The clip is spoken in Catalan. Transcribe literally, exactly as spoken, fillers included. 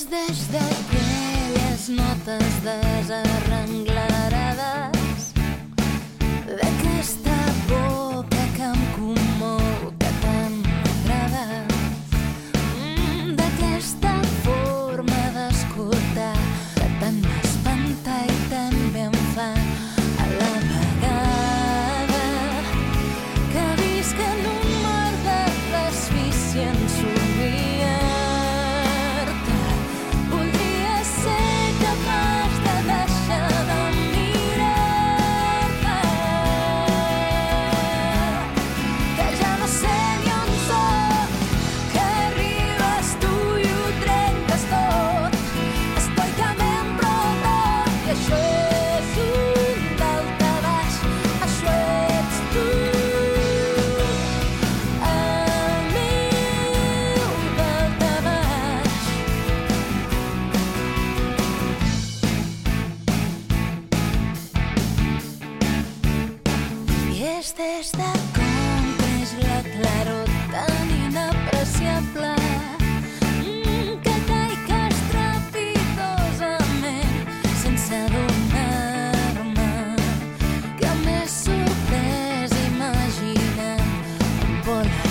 des d'aquelles notes desarrenglarades, d'aquesta boca que em commou, que tant m'agrada, mm, d'aquesta forma d'escoltar que tant m'espanta i també em fa a la vegada, que visc en un mar de desfici en somriar-te. Voldria ser capaç de deixar de mirar-te, que ja no sé ni on soc, que arribes tu i ho trenques tot. Estoy cambiant però tot, i això és un daltabaix, això ets tu. El meu daltabaix. I és des de com creix la claror tan inapreciable, mm, que caic estrepitosament sense adonar-me, que m'he sorprès imaginant un pol